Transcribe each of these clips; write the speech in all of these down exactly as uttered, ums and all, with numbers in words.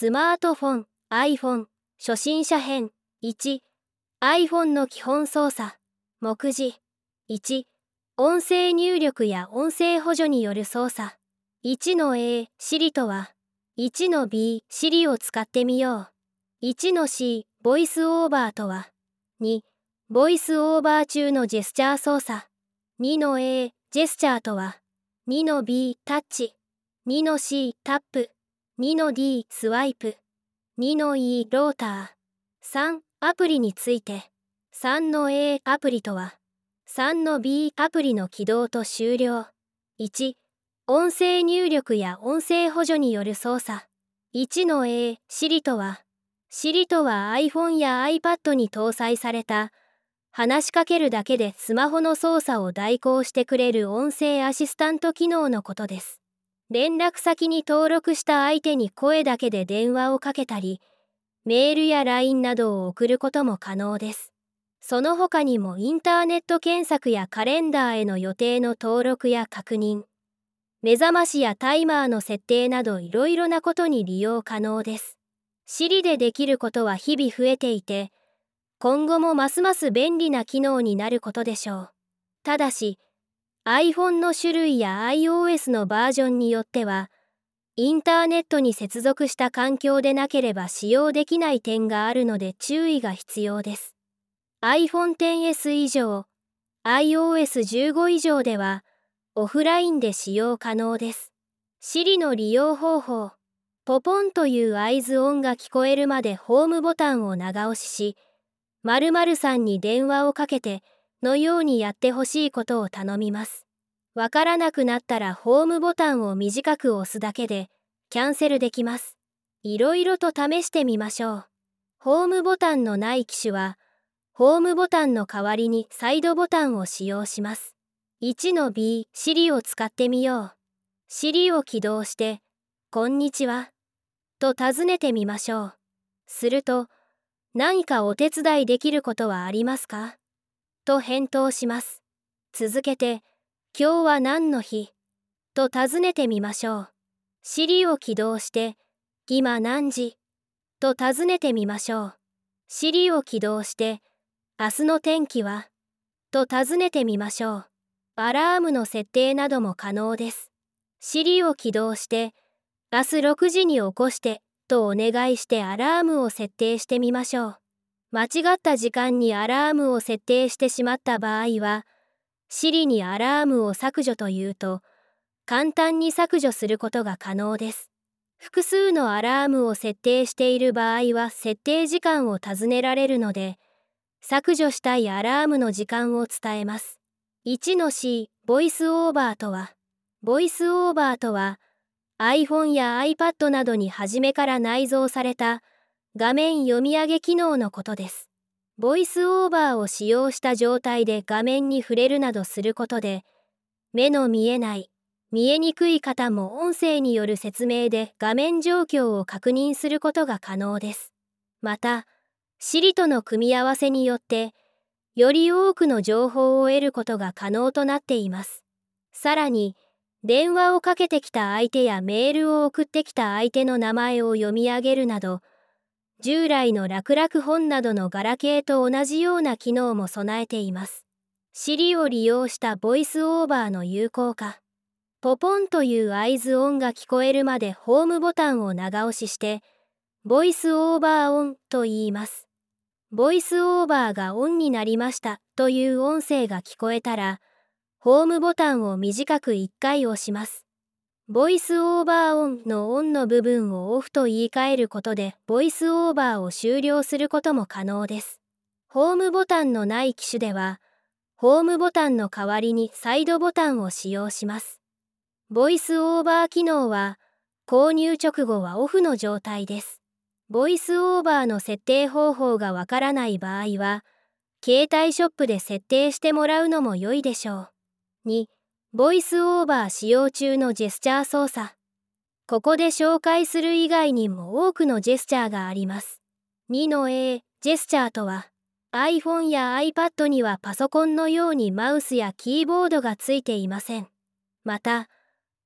スマートフォン iPhone 初心者編。いち、iPhone の基本操作。目次。いち、音声入力や音声補助による操作。いちの A、Siri とは。いちの B、Siri を使ってみよう。いちの C、ボイスオーバーとは。に、ボイスオーバー中のジェスチャー操作。にの A、ジェスチャーとは。にの B、タッチ。にの C、タップ。にの D、スワイプ。にの E、ローター。さん、アプリについて。さんの A、アプリとは。さんの B、アプリの起動と終了。いち、音声入力や音声補助による操作。いちの A、Siri とは。Siri とは iPhone や iPad に搭載された、話しかけるだけでスマホの操作を代行してくれる音声アシスタント機能のことです。連絡先に登録した相手に声だけで電話をかけたり、メールや ライン などを送ることも可能です。その他にもインターネット検索やカレンダーへの予定の登録や確認、目覚ましやタイマーの設定などいろいろなことに利用可能です。Siri でできることは日々増えていて、今後もますます便利な機能になることでしょう。ただし、iPhone の種類や iOS のバージョンによっては、インターネットに接続した環境でなければ使用できない点があるので注意が必要です。iPhone テンエス 以上、アイオーエスじゅうご 以上では、オフラインで使用可能です。Siri の利用方法。ポポンという合図音が聞こえるまでホームボタンを長押しし、〇〇さんに電話をかけてのようにやってほしいことを頼みます。わからなくなったらホームボタンを短く押すだけでキャンセルできます。いろいろと試してみましょう。ホームボタンのない機種は、ホームボタンの代わりにサイドボタンを使用します。いちの B、Siri を使ってみよう。Siri を起動して、こんにちは、と尋ねてみましょう。すると、何かお手伝いできることはありますか？と返答します。続けて、今日は何の日？と尋ねてみましょう。Siri を起動して、今何時？と尋ねてみましょう。Siri を起動して、明日の天気は？と尋ねてみましょう。アラームの設定なども可能です。Siri を起動して、明日ろくじに起こして、とお願いしてアラームを設定してみましょう。間違った時間にアラームを設定してしまった場合は、Siri にアラームを削除と言うと、簡単に削除することが可能です。複数のアラームを設定している場合は設定時間を尋ねられるので、削除したいアラームの時間を伝えます。いちの C、ボイスオーバーとは。ボイスオーバーとは、iPhone や iPad などに初めから内蔵された画面読み上げ機能のことです。ボイスオーバーを使用した状態で画面に触れるなどすることで、目の見えない、見えにくい方も音声による説明で画面状況を確認することが可能です。また、Siri との組み合わせによって、より多くの情報を得ることが可能となっています。さらに、電話をかけてきた相手やメールを送ってきた相手の名前を読み上げるなど、従来の楽々本などのガラケーと同じような機能も備えています。Siri を利用したボイスオーバーの有効化。ポポンという合図音が聞こえるまでホームボタンを長押しして、ボイスオーバーオンと言います。ボイスオーバーがオンになりましたという音声が聞こえたら、ホームボタンを短くいっかい押します。ボイスオーバーオンのオンの部分をオフと言い換えることで、ボイスオーバーを終了することも可能です。ホームボタンのない機種では、ホームボタンの代わりにサイドボタンを使用します。ボイスオーバー機能は、購入直後はオフの状態です。ボイスオーバーの設定方法がわからない場合は、携帯ショップで設定してもらうのも良いでしょう。に、ボイスオーバー使用中のジェスチャー操作。ここで紹介する以外にも多くのジェスチャーがあります。にの A、ジェスチャーとは、iPhone や iPad にはパソコンのようにマウスやキーボードがついていません。また、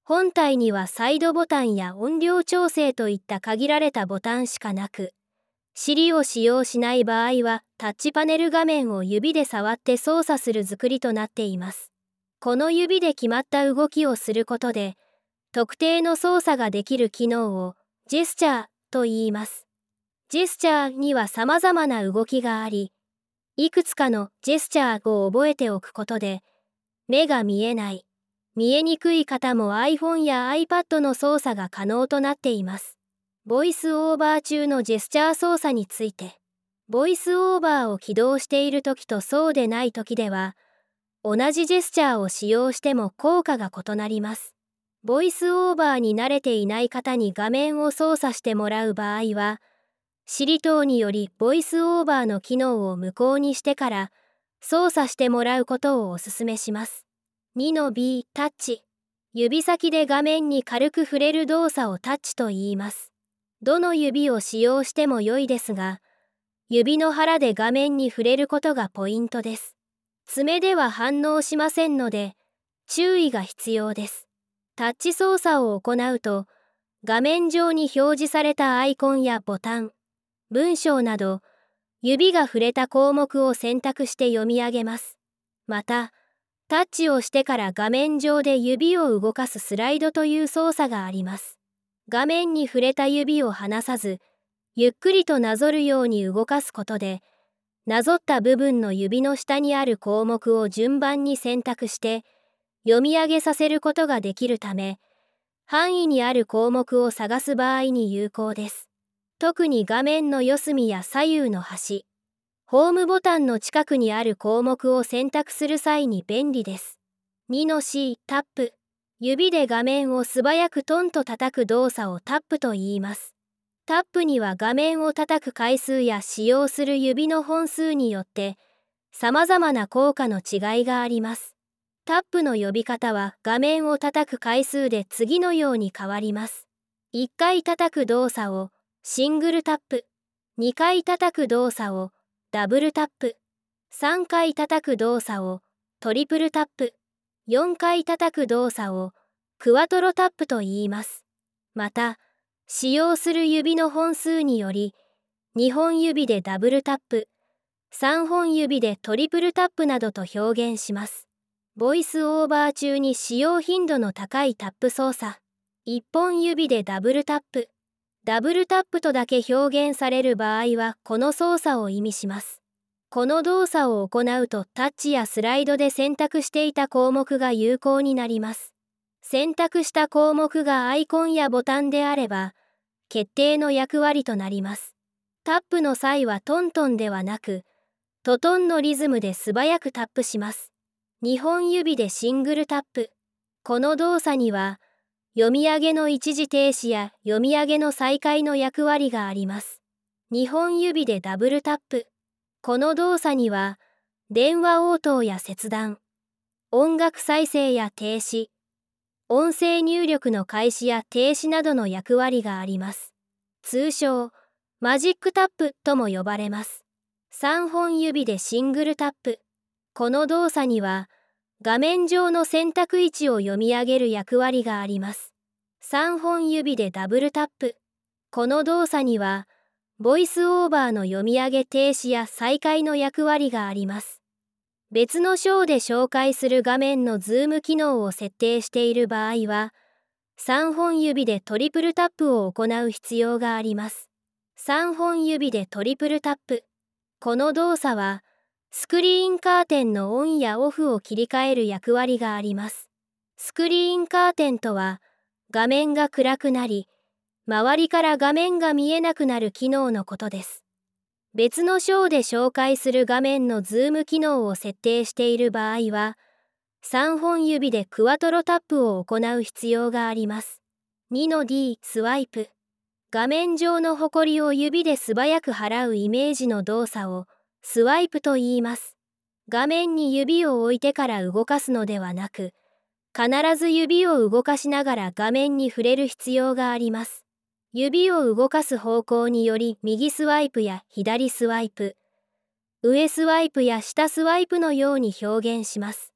本体にはサイドボタンや音量調整といった限られたボタンしかなく、Siri を使用しない場合はタッチパネル画面を指で触って操作する作りとなっています。この指で決まった動きをすることで、特定の操作ができる機能をジェスチャーと言います。ジェスチャーには様々な動きがあり、いくつかのジェスチャーを覚えておくことで、目が見えない、見えにくい方も iPhone や iPad の操作が可能となっています。ボイスオーバー中のジェスチャー操作について、ボイスオーバーを起動している時とそうでない時では、同じジェスチャーを使用しても効果が異なります。ボイスオーバーに慣れていない方に画面を操作してもらう場合は、Siri等によりボイスオーバーの機能を無効にしてから操作してもらうことをお勧めします。にの ビー タッチ。指先で画面に軽く触れる動作をタッチと言います。どの指を使用しても良いですが、指の腹で画面に触れることがポイントです。爪では反応しませんので、注意が必要です。タッチ操作を行うと、画面上に表示されたアイコンやボタン、文章など、指が触れた項目を選択して読み上げます。また、タッチをしてから画面上で指を動かすスライドという操作があります。画面に触れた指を離さず、ゆっくりとなぞるように動かすことで、なぞった部分の指の下にある項目を順番に選択して、読み上げさせることができるため、範囲にある項目を探す場合に有効です。特に画面の四隅や左右の端、ホームボタンの近くにある項目を選択する際に便利です。にの シー タップ。指で画面を素早くトンと叩く動作をタップと言います。タップには画面を叩く回数や使用する指の本数によって様々な効果の違いがあります。タップの呼び方は画面を叩く回数で次のように変わります。いっかい叩く動作をシングルタップ、にかい叩く動作をダブルタップ、さんかい叩く動作をトリプルタップ、よんかい叩く動作をクワトロタップと言います。また、使用する指の本数により、にほん指でダブルタップ、さんぼん指でトリプルタップなどと表現します。ボイスオーバー中に使用頻度の高いタップ操作、いっぽん指でダブルタップ、ダブルタップとだけ表現される場合はこの操作を意味します。この動作を行うとタッチやスライドで選択していた項目が有効になります。選択した項目がアイコンやボタンであれば、決定の役割となります。タップの際はトントンではなく、トトンのリズムで素早くタップします。にほん指でシングルタップ。この動作には、読み上げの一時停止や読み上げの再開の役割があります。にほん指でダブルタップ。この動作には、電話応答や切断、音楽再生や停止、音声入力の開始や停止などの役割があります。通称、マジックタップとも呼ばれます。さんぼん指でシングルタップ。この動作には、画面上の選択位置を読み上げる役割があります。さんぼん指でダブルタップ。この動作には、ボイスオーバーの読み上げ停止や再開の役割があります。別の章で紹介する画面のズーム機能を設定している場合は、さんぼん指でトリプルタップを行う必要があります。さんぼん指でトリプルタップ。この動作は、スクリーンカーテンのオンやオフを切り替える役割があります。スクリーンカーテンとは、画面が暗くなり、周りから画面が見えなくなる機能のことです。別の章で紹介する画面のズーム機能を設定している場合は、さんぼん指でクワトロタップを行う必要があります。にの ディー スワイプ。画面上のホコリを指で素早く払うイメージの動作をスワイプと言います。画面に指を置いてから動かすのではなく、必ず指を動かしながら画面に触れる必要があります。指を動かす方向により右スワイプや左スワイプ、上スワイプや下スワイプのように表現します。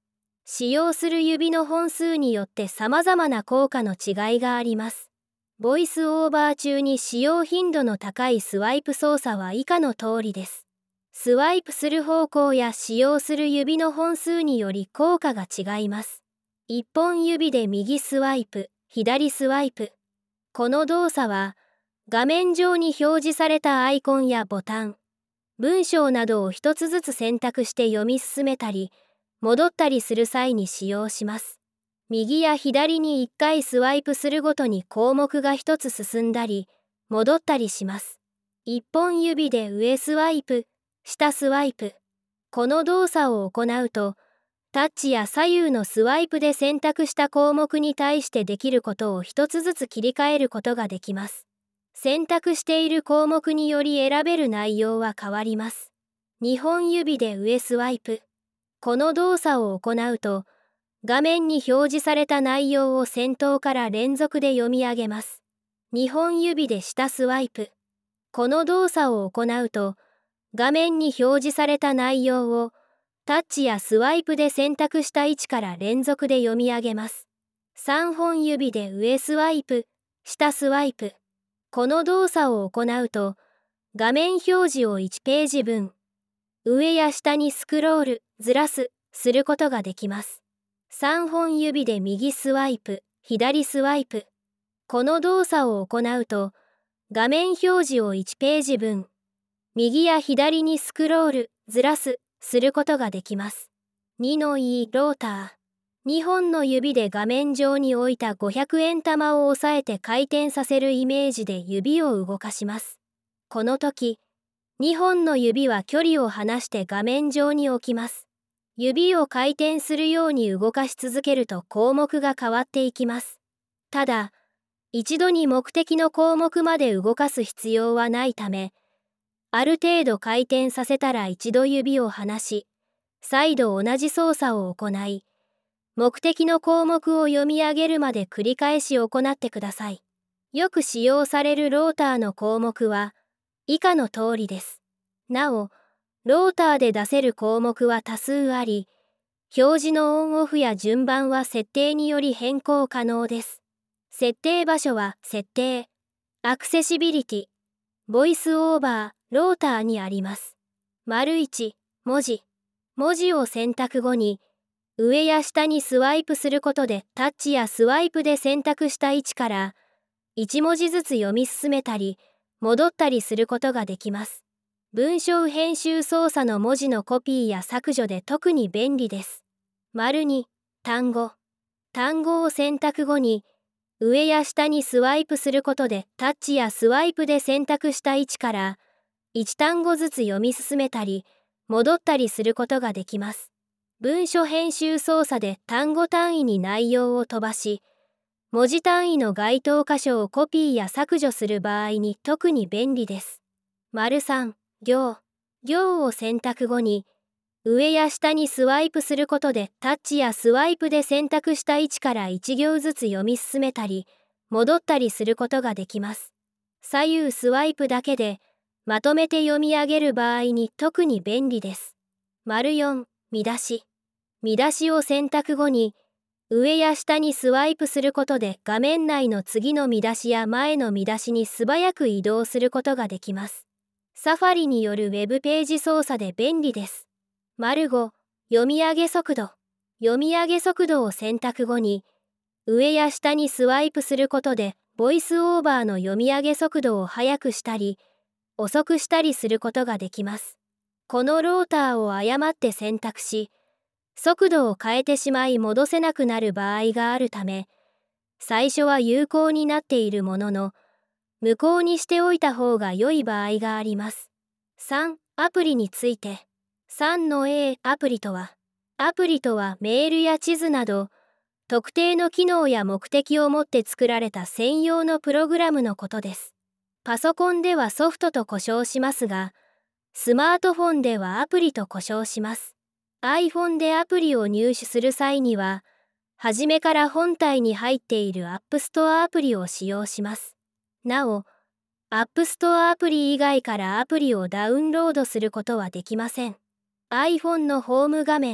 使用する指の本数によって様々な効果の違いがあります。ボイスオーバー中に使用頻度の高いスワイプ操作は以下の通りです。スワイプする方向や使用する指の本数により効果が違います。いっぽん指で右スワイプ、左スワイプ。この動作は、画面上に表示されたアイコンやボタン、文章などを一つずつ選択して読み進めたり、戻ったりする際に使用します。右や左にいっかいスワイプするごとに項目が一つ進んだり、戻ったりします。いっぽん指で上スワイプ、下スワイプ。この動作を行うと、タッチや左右のスワイプで選択した項目に対してできることを一つずつ切り替えることができます。選択している項目により選べる内容は変わります。にほん指で上スワイプ。この動作を行うと、画面に表示された内容を先頭から連続で読み上げます。にほん指で下スワイプ。この動作を行うと、画面に表示された内容をタッチやスワイプで選択した位置から連続で読み上げます。さんぼん指で上スワイプ、下スワイプ。この動作を行うと、画面表示をいちページぶん、上や下にスクロール、ずらす、することができます。さんぼん指で右スワイプ、左スワイプ。この動作を行うと、画面表示をいちページぶん、右や左にスクロール、ずらす、することができます。にのいローター。にほんの指で画面上に置いたごひゃくえん玉を押さえて回転させるイメージで指を動かします。この時、にほんの指は距離を離して画面上に置きます。指を回転するように動かし続けると項目が変わっていきます。ただ、一度に目的の項目まで動かす必要はないため、ある程度回転させたら一度指を離し、再度同じ操作を行い、目的の項目を読み上げるまで繰り返し行ってください。よく使用されるローターの項目は以下の通りです。なお、ローターで出せる項目は多数あり、表示のオンオフや順番は設定により変更可能です。設定場所は設定、アクセシビリティ、ボイスオーバー、ローターにあります。いち、文字。文字を選択後に、上や下にスワイプすることでタッチやスワイプで選択した位置からいち文字ずつ読み進めたり戻ったりすることができます。文章編集操作の文字のコピーや削除で特に便利です。に、単語。単語を選択後に上や下にスワイプすることでタッチやスワイプで選択した位置からいち単語ずつ読み進めたり戻ったりすることができます。文書編集操作で単語単位に内容を飛ばし、文字単位の該当箇所をコピーや削除する場合に特に便利です。さん、行。行を選択後に、上や下にスワイプすることでタッチやスワイプで選択した位置からいち行ずつ読み進めたり、戻ったりすることができます。左右スワイプだけで、まとめて読み上げる場合に特に便利です。よん、見出し。見出しを選択後に、上や下にスワイプすることで画面内の次の見出しや前の見出しに素早く移動することができます。サファリによるウェブページ操作で便利です。ご、読み上げ速度。読み上げ速度を選択後に、上や下にスワイプすることでボイスオーバーの読み上げ速度を速くしたり、遅くしたりすることができます。このローターを誤って選択し、速度を変えてしまい戻せなくなる場合があるため、最初は有効になっているものの、無効にしておいた方が良い場合があります。さん、アプリについて。さんの A、アプリとは、アプリとはメールや地図など、特定の機能や目的をもって作られた専用のプログラムのことです。パソコンではソフトと呼称しますが、スマートフォンではアプリと呼称します。iPhone でアプリを入手する際には、はじめから本体に入っている App Store アプリを使用します。なお、App Store アプリ以外からアプリをダウンロードすることはできません。iPhone のホーム画面、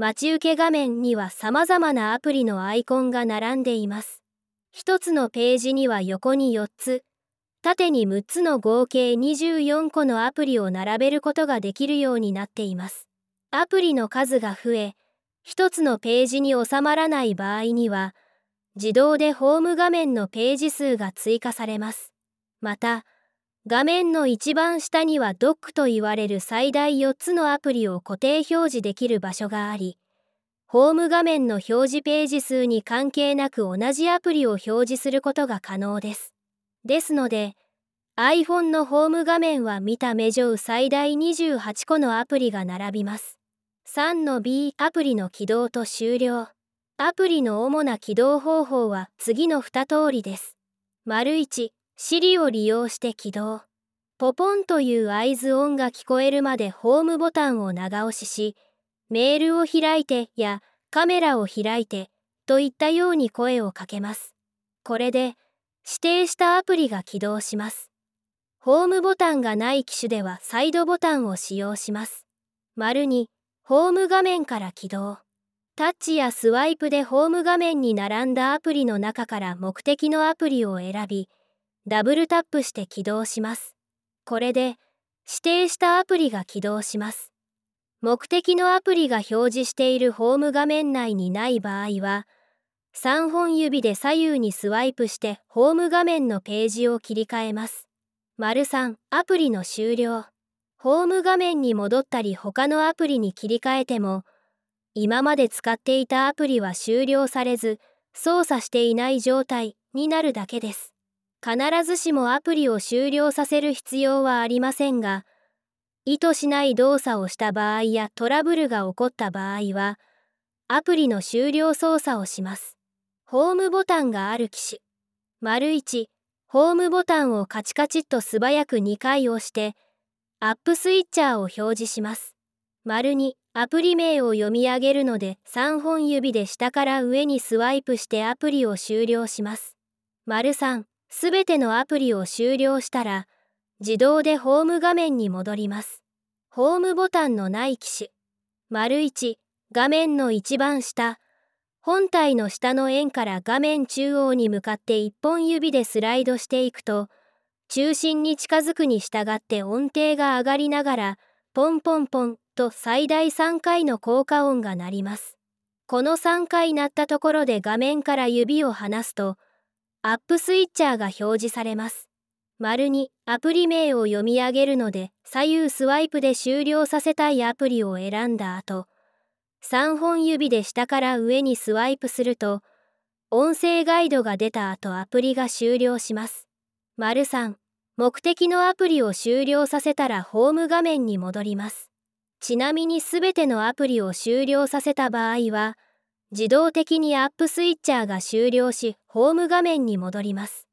待ち受け画面には様々なアプリのアイコンが並んでいます。一つのページには横によっつ、縦にむっつの合計にじゅうよんこのアプリを並べることができるようになっています。アプリの数が増え、一つのページに収まらない場合には、自動でホーム画面のページ数が追加されます。また、画面の一番下にはドックと言われる最大よっつのアプリを固定表示できる場所があり、ホーム画面の表示ページ数に関係なく同じアプリを表示することが可能です。ですので、iPhone のホーム画面は見た目上最大にじゅうはちこのアプリが並びます。さんのビー アプリの起動と終了。アプリの主な起動方法は次のに通りです。いち、Siri を利用して起動。ポポンという合図音が聞こえるまでホームボタンを長押しし、メールを開いてやカメラを開いてといったように声をかけます。これで指定したアプリが起動します。ホームボタンがない機種ではサイドボタンを使用します。に、ホーム画面から起動。タッチやスワイプでホーム画面に並んだアプリの中から目的のアプリを選び、ダブルタップして起動します。これで指定したアプリが起動します。目的のアプリが表示しているホーム画面内にない場合は、さんぼん指で左右にスワイプしてホーム画面のページを切り替えます。さん、アプリの終了。ホーム画面に戻ったり他のアプリに切り替えても、今まで使っていたアプリは終了されず、操作していない状態になるだけです。必ずしもアプリを終了させる必要はありませんが、意図しない動作をした場合やトラブルが起こった場合は、アプリの終了操作をします。ホームボタンがある機種。いち、ホームボタンをカチカチっと素早くにかい押して、アップスイッチャーを表示します。に、アプリ名を読み上げるのでさんぼん指で下から上にスワイプしてアプリを終了します。さん、すべてのアプリを終了したら、自動でホーム画面に戻ります。ホームボタンのない機種。いち、画面の一番下。本体の下の円から画面中央に向かっていっぽん指でスライドしていくと、中心に近づくに従って音程が上がりながら、ポンポンポンと最大さんかいの効果音が鳴ります。このさんかい鳴ったところで画面から指を離すと、アップスイッチャーが表示されます。に、アプリ名を読み上げるので左右スワイプで終了させたいアプリを選んだ後、さんぼん指で下から上にスワイプすると、音声ガイドが出た後アプリが終了します。さん、目的のアプリを終了させたらホーム画面に戻ります。ちなみにすべてのアプリを終了させた場合は、自動的にアップスイッチャーが終了し、ホーム画面に戻ります。